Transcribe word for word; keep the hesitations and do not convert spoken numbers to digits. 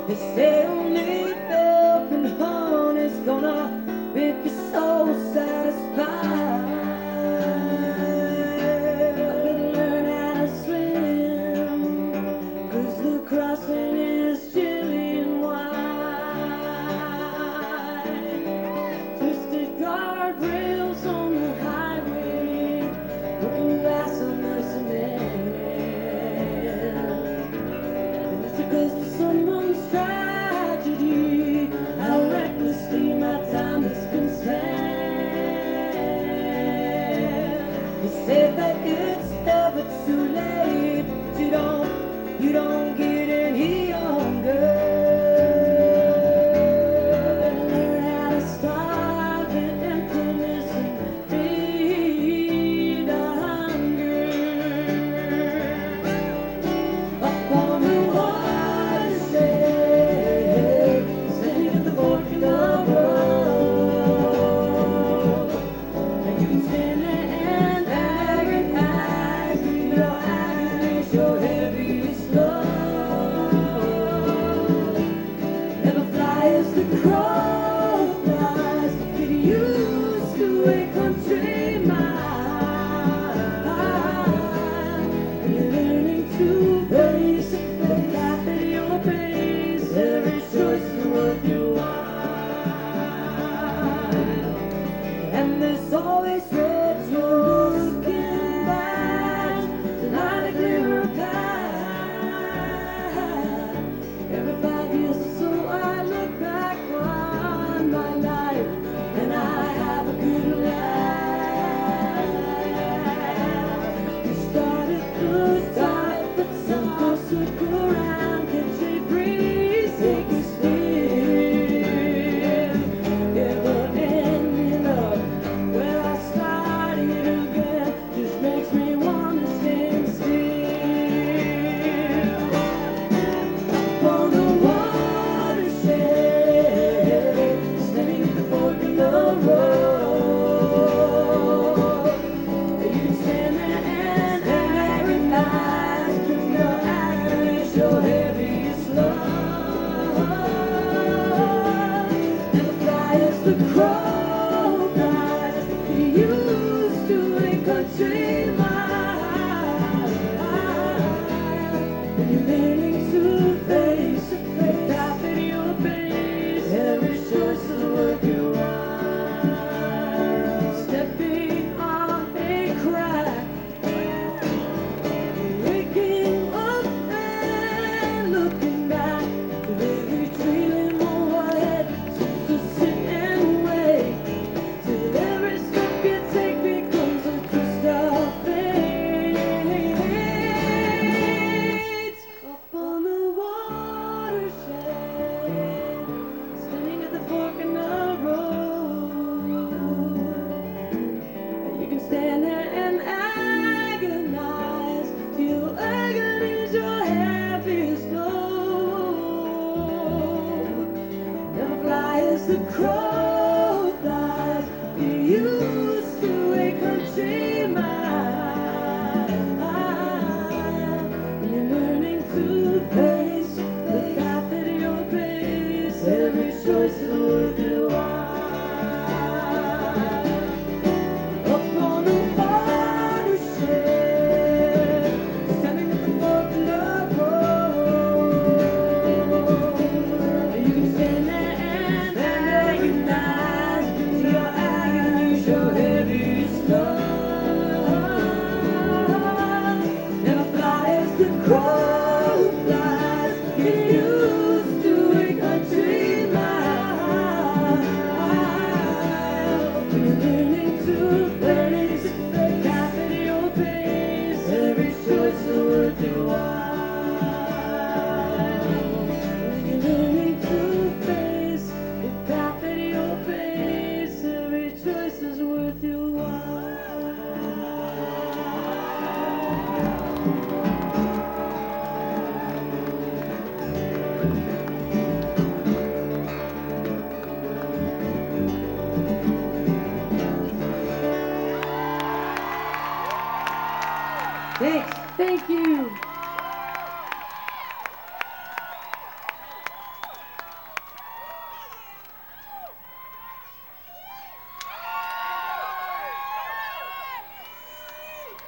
They say only milk and honey's gonna make your soul satisfied. I've been learning how to swim, 'cause the crossing is chilly and wide. Twisted guardrails on the highway, looking past a mercenary. And it's because of someone's tragedy, how recklessly my time has been spent. They say that it's never too late, but you don't, you don't get any younger. Learn how to starve the emptiness and feed the hunger. Up on the watershed, standing at the fork in the road, and you can stand there and agonize, your agony so heavy it's slow. Never fly as the crow flies, get used to a country mile, and you're learning to face the path at your pace. Every choice is worth your while, and there's always red looking back, tonight a glimmer of path. Every five years or so I look back on my life, and I have a good laugh. We started good, started but some circle around, catch a breeze, take a spin. Yeah, but ending up where I started again just makes me wanna stand still. Up on the watershed, standing at the fork in the road, you can stand there and agonize, your agony so heavy it's slow. Never fly as the crow flies, get used to a country mile, and you're learning to face the path at your pace. Every choice is worth your while. Stepping on a crack, waking up and looking back, with every dream overhead, to sit and wait till every step you take becomes a twist of fate. Up on the watershed, standing at the fork in the road, you can stand there and agonize till agony's your heaviest load. Never fly as the crow flies, get used to a country mile, and you're learning to face the path at your pace. Every choice is worth your while. Up on the watershed, standing at the fork in the road, you can stand there and agonize, your agony so heavy it's slow. Never fly as the crow flies, get used to a country mile, and you're learning to face the path at your pace. Every choice is worth your while, and you're learning to face the path at your pace. Every choice is worth your while. Thanks. Thank you.